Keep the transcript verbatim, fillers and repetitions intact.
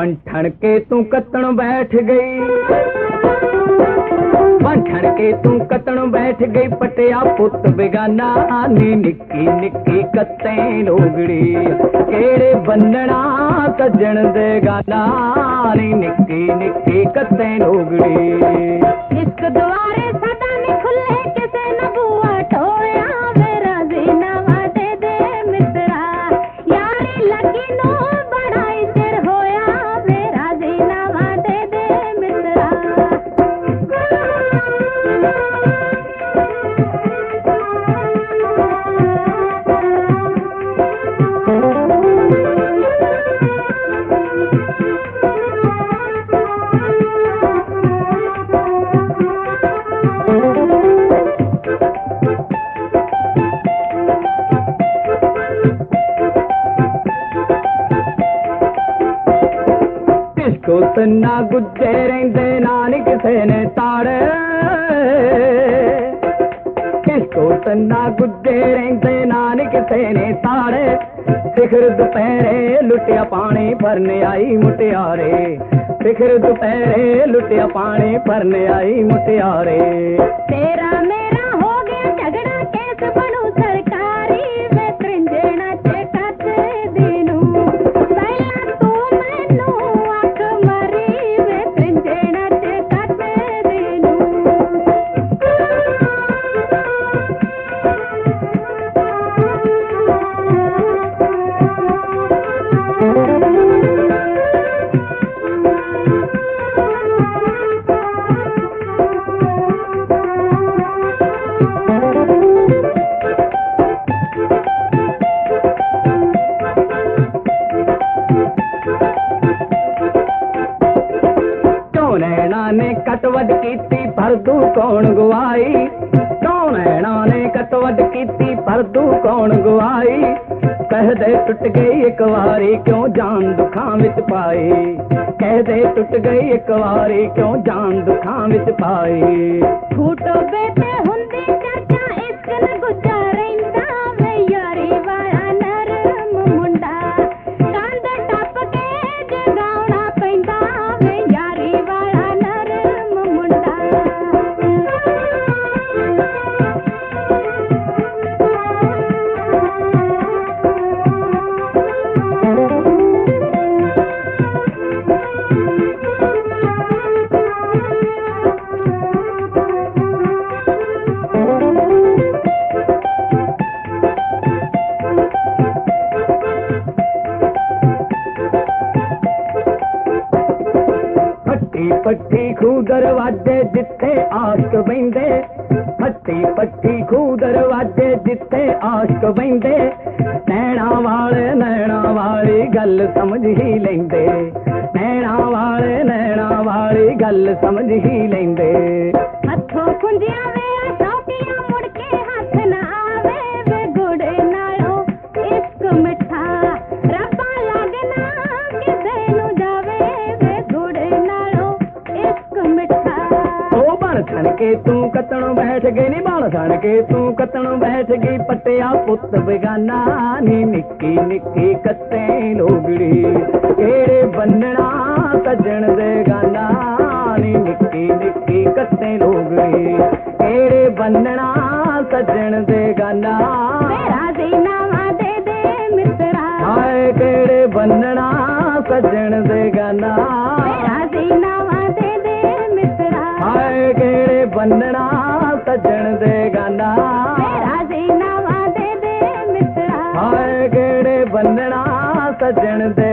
बन ठण के तू कतण बैठ गई, बन ठण के तू कतण बैठ गई, पटिया पुत बेगाना नी निक्की निक्की कत्ते लोगड़ी, केड़े बन्नना सजन दे गाना नी निक्की निक्की कत्ते लोगड़ी। इश्क द्वारे सदा नहीं खुले किसे न बुआ टोया, मेरा जीना दे दे मित्रा, यारी लगी नो बड़ाई चिर होया, मेरा जीना दे दे मित्रा। को तन्ना गुज्जे रेंदे नानी किसे ने ताड़े, किसको तन्ना गुज्जे रेंदे नानी किसे ने ताड़े, शिखर दोपहरे लुटिया पानी भरने आई मुटियारे, शिखर दोपहरे लुटिया पानी भरने आई मुटियारे। तेरा मेरा हो गया झगड़ा कैसे बनू सरकारी, वे त्रिंजेना चेकत दिनू, पहला तू मैनू आख मरी, वे त्रिंजेना चेकत दिनू। ने कटवट कीती पर तू कौन गवाई, कौन ऐना ने कटवट कीती पर तू कौन गवाई, कह दे टुट गई एक वारी क्यों जान दुखां विच पाई, कह दे टुट गई एक वारी क्यों जान दुखां विच पाई। फूटो बेटे हुंदी चर्चा इश्क न गुज्जा रहिंदा, वे यारी वाला नरम मुंडा, कंध टप के जगाउणा पैंदा, वे यारी वाला नरम मुंडा। पट्टी खू दरवाजे जिथे आश्क बहिंदे, पट्टी पट्टी खू दरवाजे जिथे आश्क बहिंदे, नैना वाले नैना वाली गल समझ ही लेंदे, नैना वाले नैना वाली गल समझ ही लेंदे। हथों कुंजिया वे शौकिया मुड़ के हाथ ना आवे, वे गुड़ नालो इश्क मिठा, रब्बा लगना किसे नु जावे, वे गुड़ नालो इश्क मिठा। ओ बन ठण के तू कतण बैठ गई नी, बन ठण के तू कतण बैठ गई, पटिया पुत बेगाना नी निक्की निक्की कत्ते लोगड़ी, केड़े बन्नना सजन दे गाना नी निक्की निक्की कत्ते लोगड़ी, केड़े बन्नना सजन दे गाना, मेरा जीना दे दे मित्रा, हाय केड़े बन्नना सजन दे गाना, मेरा जीना दे दे मित्रा, हाय केड़े बन्नना सजन दे गाना, मेरा जीना दे दे मित्रा, हाय केड़े बन्नना सजन दे